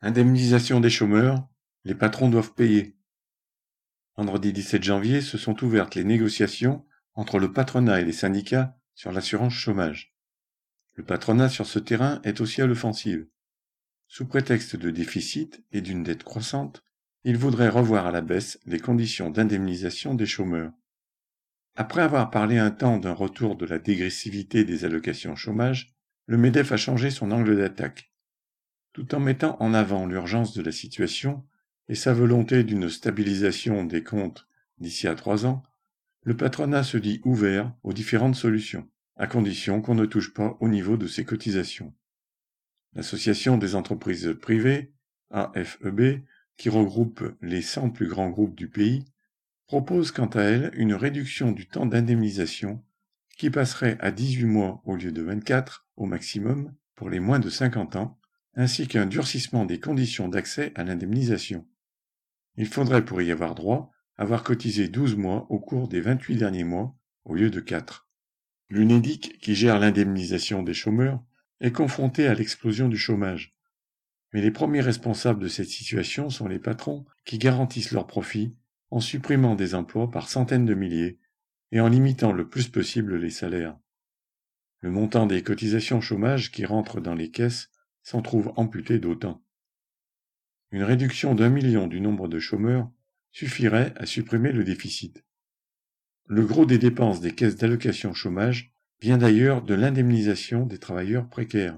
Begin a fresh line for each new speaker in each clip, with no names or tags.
Indemnisation des chômeurs, les patrons doivent payer. Vendredi 17 janvier se sont ouvertes les négociations entre le patronat et les syndicats sur l'assurance chômage. Le patronat sur ce terrain est aussi à l'offensive. Sous prétexte de déficit et d'une dette croissante, il voudrait revoir à la baisse les conditions d'indemnisation des chômeurs. Après avoir parlé un temps d'un retour de la dégressivité des allocations chômage, le MEDEF a changé son angle d'attaque. Tout en mettant en avant l'urgence de la situation et sa volonté d'une stabilisation des comptes d'ici à 3 ans, le patronat se dit ouvert aux différentes solutions, à condition qu'on ne touche pas au niveau de ses cotisations. L'Association des entreprises privées, AFEB, qui regroupe les 100 plus grands groupes du pays, propose quant à elle une réduction du temps d'indemnisation qui passerait à 18 mois au lieu de 24 au maximum pour les moins de 50 ans, ainsi qu'un durcissement des conditions d'accès à l'indemnisation. Il faudrait pour y avoir droit avoir cotisé 12 mois au cours des 28 derniers mois au lieu de 4. L'UNEDIC, qui gère l'indemnisation des chômeurs, est confronté à l'explosion du chômage. Mais les premiers responsables de cette situation sont les patrons qui garantissent leurs profits en supprimant des emplois par centaines de milliers et en limitant le plus possible les salaires. Le montant des cotisations chômage qui rentrent dans les caisses s'en trouve amputé d'autant. Une réduction d'1 million du nombre de chômeurs suffirait à supprimer le déficit. Le gros des dépenses des caisses d'allocation chômage vient d'ailleurs de l'indemnisation des travailleurs précaires.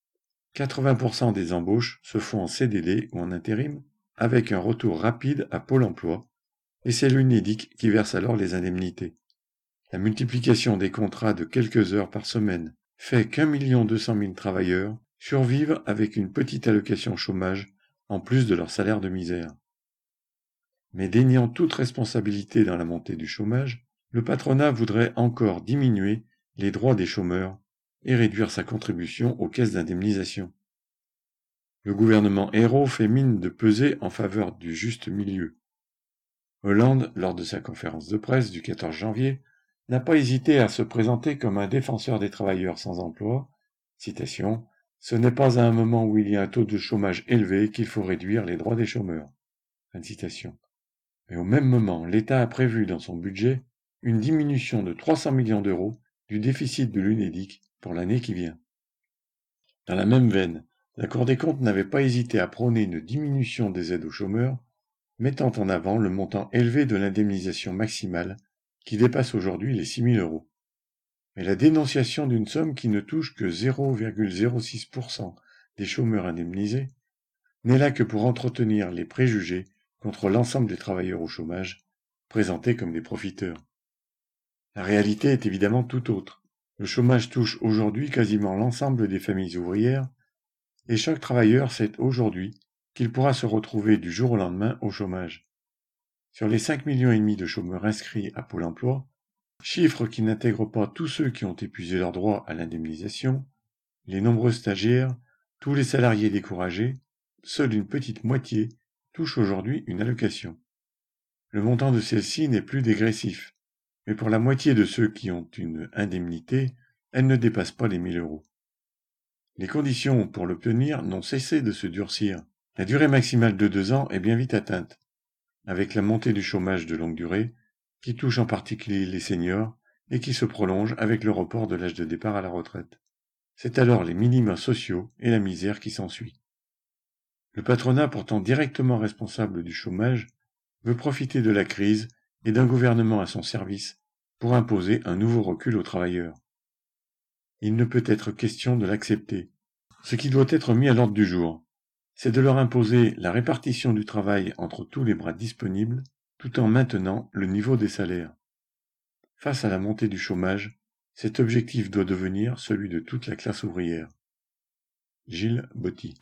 80% des embauches se font en CDD ou en intérim, avec un retour rapide à Pôle emploi, et c'est l'UNEDIC qui verse alors les indemnités. La multiplication des contrats de quelques heures par semaine fait qu'1 200 000 travailleurs survivent avec une petite allocation chômage en plus de leur salaire de misère. Mais déniant toute responsabilité dans la montée du chômage, le patronat voudrait encore diminuer les droits des chômeurs et réduire sa contribution aux caisses d'indemnisation. Le gouvernement Ayrault fait mine de peser en faveur du juste milieu. Hollande, lors de sa conférence de presse du 14 janvier, n'a pas hésité à se présenter comme un défenseur des travailleurs sans emploi. Citation, « Ce n'est pas à un moment où il y a un taux de chômage élevé qu'il faut réduire les droits des chômeurs. » Fin de citation. Mais au même moment, l'État a prévu dans son budget une diminution de 300 millions d'euros du déficit de l'UNEDIC pour l'année qui vient. Dans la même veine, la Cour des comptes n'avait pas hésité à prôner une diminution des aides aux chômeurs, mettant en avant le montant élevé de l'indemnisation maximale qui dépasse aujourd'hui les 6 000 euros. Mais la dénonciation d'une somme qui ne touche que 0,06% des chômeurs indemnisés n'est là que pour entretenir les préjugés contre l'ensemble des travailleurs au chômage, présentés comme des profiteurs. La réalité est évidemment tout autre. Le chômage touche aujourd'hui quasiment l'ensemble des familles ouvrières, et chaque travailleur sait aujourd'hui qu'il pourra se retrouver du jour au lendemain au chômage. Sur les 5,5 millions de chômeurs inscrits à Pôle emploi, chiffre qui n'intègre pas tous ceux qui ont épuisé leurs droits à l'indemnisation, les nombreux stagiaires, tous les salariés découragés, seule une petite moitié touche aujourd'hui une allocation. Le montant de celle-ci n'est plus dégressif, mais pour la moitié de ceux qui ont une indemnité, elle ne dépasse pas les 1 000 euros. Les conditions pour l'obtenir n'ont cessé de se durcir. La durée maximale de 2 ans est bien vite atteinte, avec la montée du chômage de longue durée, qui touche en particulier les seniors et qui se prolonge avec le report de l'âge de départ à la retraite. C'est alors les minima sociaux et la misère qui s'ensuit. Le patronat, pourtant directement responsable du chômage, veut profiter de la crise et d'un gouvernement à son service pour imposer un nouveau recul aux travailleurs. Il ne peut être question de l'accepter. Ce qui doit être mis à l'ordre du jour, c'est de leur imposer la répartition du travail entre tous les bras disponibles, tout en maintenant le niveau des salaires. Face à la montée du chômage, cet objectif doit devenir celui de toute la classe ouvrière. Gilles Botti.